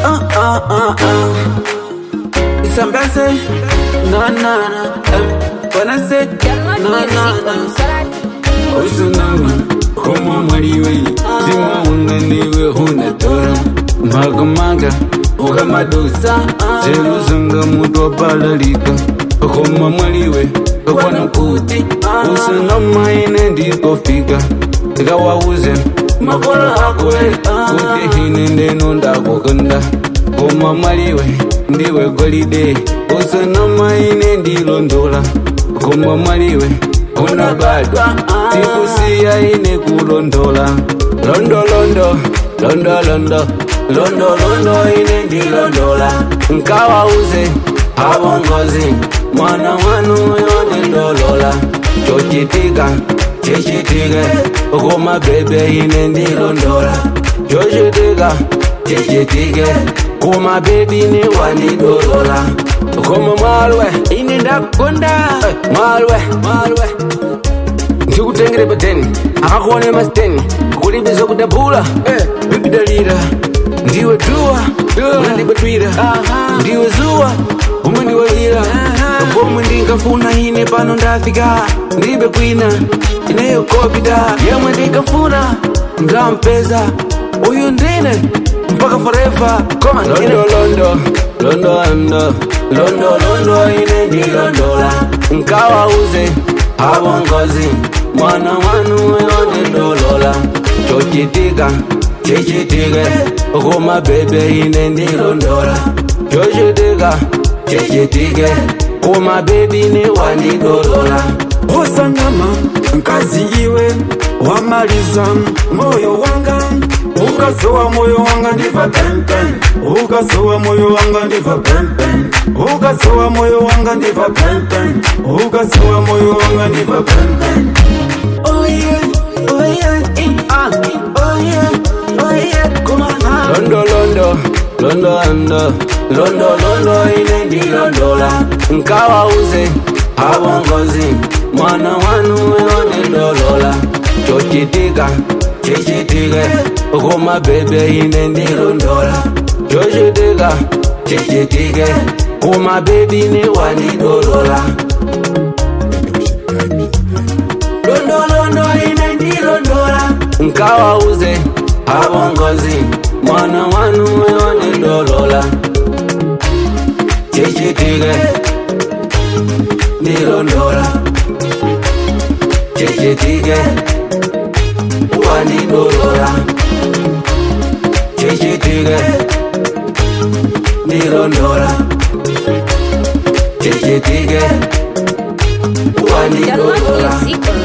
Isambese, na. When I say, na. Usunama, koma mariwe, zima unganiwe hunatora. Maga, ukamadosa, zeluzanga mutu wapalalika. Koma mariwe, kwana kuti, usunama ine ndiko fika. Gawauze, makola akwe, kuti hine ndeno ndakukunda. Koma mariwe, ndiwe golide, usunama ine ndilondola. Koma mariwe, unabadwa, tikusiya ine kulondola. Londo ine ndilondola. Nkawauze, abongozi, mwana wanu yone ndolola. Chochitika, chichitige, koma bebe ine ndilondola. Chochitika, chichitige, koma baby ni wanidolola. Koma malwe, ine ndakunda. Malwe ndikutengere pateni, akakuone masteni, kulibiza kudabula, bibi dalira. Ndiwe dua, unandibadwira. Ndiwe zuwa, umandiwalira. Pomwe ndingafuna ine pano ndafika. Ndibe kwina, ineyo kopida. Yemwe ndingafuna, ndampeza. Uyu ndine, mpaka forever. Koma Londo ine ndilondola. Nkawauze, abongozi, mwana wanu yone ndolola. Chochitika, chichitige, koma bebe ine ndilondola. Chochitika, chichitige, koma baby ni wanidolola. Osangama, nkazi iwe, wamaliza moyo wanga. Ukasowa moyo wanga ndiva pempen. Ukasowa moyo wanga ndiva pempen. Ukasowa moyo wanga ndiva pempen. Ukasowa moyo wanga ndiva pempen. Oh yeah, come on. Londo ine ndilondola. Nkawauze, abongozi, mwana wanu yone ndolola. Chochitika, chichitige, koma bebe ine ndilondola. Chochitika, chichitige, koma baby ni wanidolola. Londo ine ndilondola. Nkawauze, abongozi, mwana wanu yone ndolola. Chichitige, ndilondola. Chichitige, wanidolola. Chichitige, ndilondola. Chichitige, wanidolola.